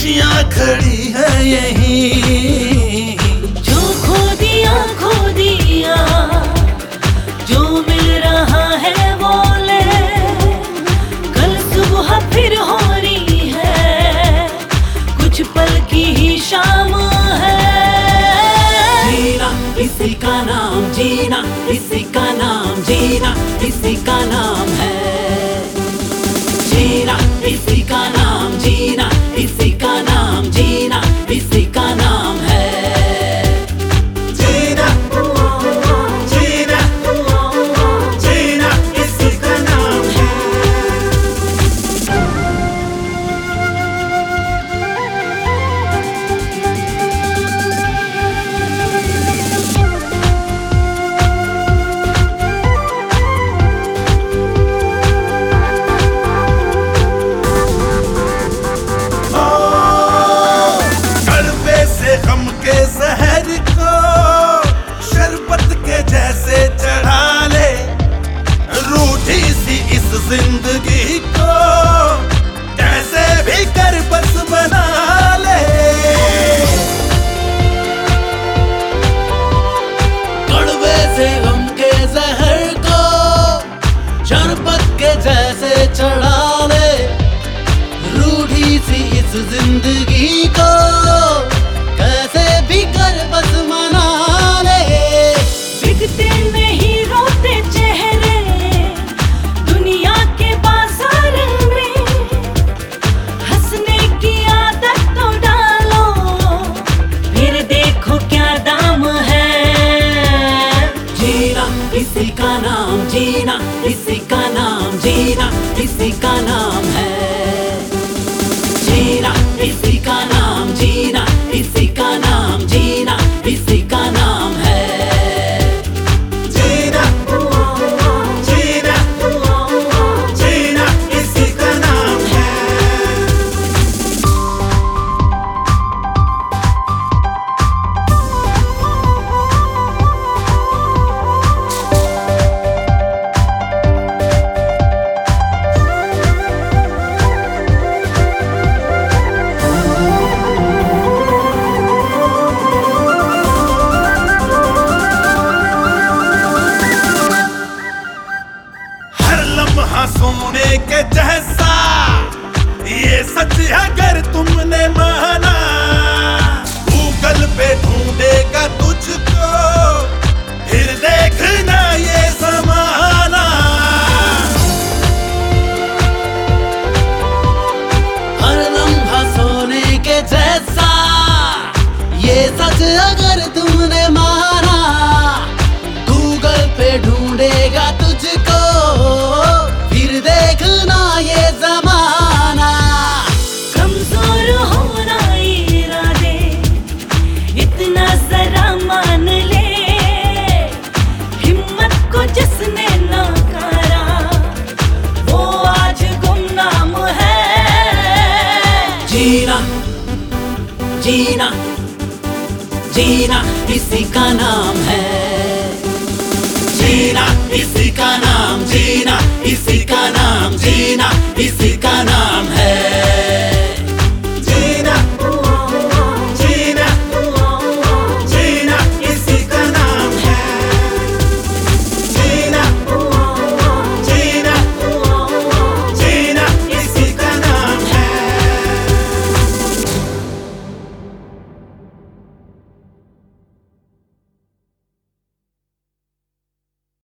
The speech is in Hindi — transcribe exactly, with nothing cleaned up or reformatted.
खुशियाँ खड़ी है यहीं। जो खो दिया खो दिया, जो मिल रहा है वो ले, कल सुबह फिर हो रही है, कुछ पल की ही शाम है। जीना इसी का नाम, जीना इसी का नाम, जीना इसी का नाम है। जीना इसी का नाम, जीना इसी का नाम, जीना इसी का नाम है। जीना जीना जीना इसी का नाम है। गम के जहर को शरबत के जैसे चढ़ा ले, रूठी सी इस जिंदगी को कैसे भी कर बस बना ले। कड़वे से गम के जहर को शरबत के जैसे चढ़ा ले, रूठी सी इस जिंदगी को कैसे भी कर बस मना ले। बिकते नहीं रोते चेहरे दुनिया के बाजार में, हंसने की आदत तो डालो, फिर देखो क्या दाम है। जीना इसी का नाम, जीना इसी का नाम, जीना इसी का नाम है। जीना इसी का नाम, जीना इसी का नाम, जीना इसी का नाम है। जीना जीना जीना इसी का नाम है। लम्हा सोने के जैसा ये सच अगर तुमने माना, गूगल पे ढूंढेगा तुझको, फिर देखना ये ज़माना। हर लम्हा सोने के जैसा ये सच अगर तुमने माना, गूगल पे ढूंढेगा तुझको, फिर देखना ये ज़माना। कमजोर होना इरादे इतना जरा मान ले, हिम्मत को जिसने नकारा वो आज गुमनाम है। जीना जीना जीना इसी का नाम है। जीना इसी का नाम, जीना इसी